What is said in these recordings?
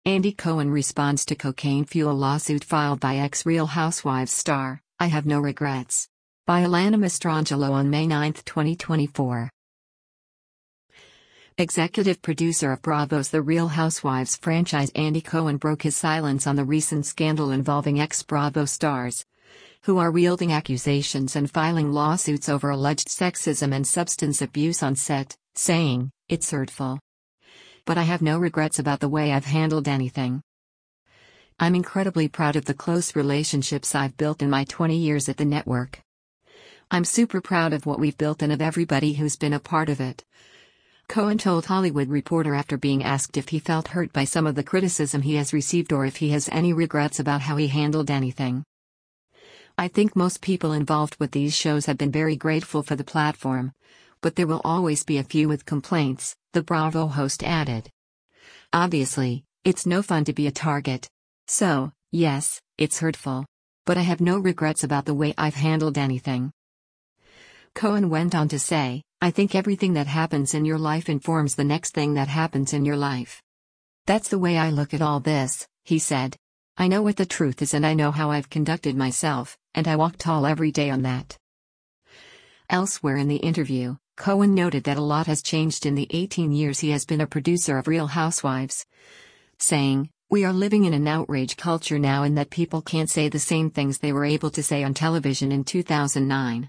Andy Cohen responds to cocaine fuel lawsuit filed by ex-Real Housewives star, I have no regrets. By Alana Mastrangelo on May 9, 2024. Executive producer of Bravo's The Real Housewives franchise Andy Cohen broke his silence on the recent scandal involving ex-Bravo stars, who are wielding accusations and filing lawsuits over alleged sexism and substance abuse on set, saying, "It's hurtful. But I have no regrets about the way I've handled anything. I'm incredibly proud of the close relationships I've built in my 20 years at the network. I'm super proud of what we've built and of everybody who's been a part of it." Cohen told Hollywood Reporter after being asked if he felt hurt by some of the criticism he has received or if he has any regrets about how he handled anything. "I think most people involved with these shows have been very grateful for the platform. But there will always be a few with complaints," the Bravo host added. "Obviously, it's no fun to be a target. So, yes, it's hurtful. But I have no regrets about the way I've handled anything." Cohen went on to say, "I think everything that happens in your life informs the next thing that happens in your life. That's the way I look at all this," he said. "I know what the truth is and I know how I've conducted myself, and I walk tall every day on that." Elsewhere in the interview, Cohen noted that a lot has changed in the 18 years he has been a producer of Real Housewives, saying, "We are living in an outrage culture now and that people can't say the same things they were able to say on television in 2009.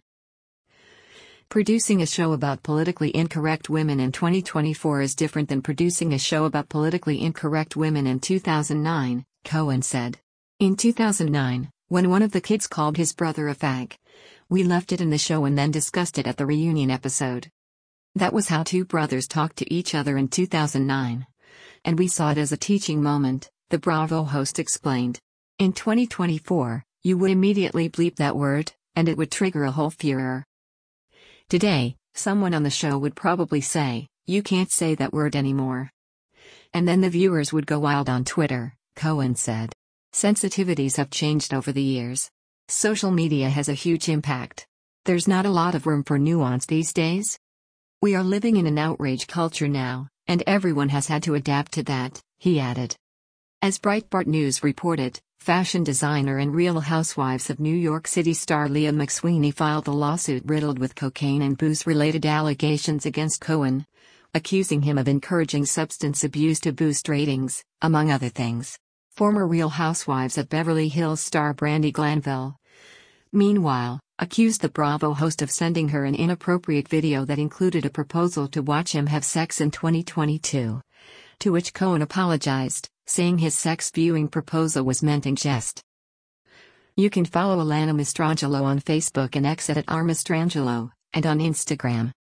Producing a show about politically incorrect women in 2024 is different than producing a show about politically incorrect women in 2009, Cohen said. "In 2009, when one of the kids called his brother a fag, we left it in the show and then discussed it at the reunion episode. That was how two brothers talked to each other in 2009. And we saw it as a teaching moment," the Bravo host explained. "In 2024, you would immediately bleep that word, and it would trigger a whole furor. Today, someone on the show would probably say, 'You can't say that word anymore.' And then the viewers would go wild on Twitter," Cohen said. "Sensitivities have changed over the years. Social media has a huge impact. There's not a lot of room for nuance these days. We are living in an outrage culture now, and everyone has had to adapt to that," he added. As Breitbart News reported, fashion designer and Real Housewives of New York City star Leah McSweeney filed a lawsuit riddled with cocaine and booze-related allegations against Cohen, accusing him of encouraging substance abuse to boost ratings, among other things. Former Real Housewives of Beverly Hills star Brandi Glanville, meanwhile, accused the Bravo host of sending her an inappropriate video that included a proposal to watch him have sex in 2022. To which Cohen apologized, saying his sex viewing proposal was meant in jest. You can follow Alana Mastrangelo on Facebook and X at @rmastrangelo, and on Instagram.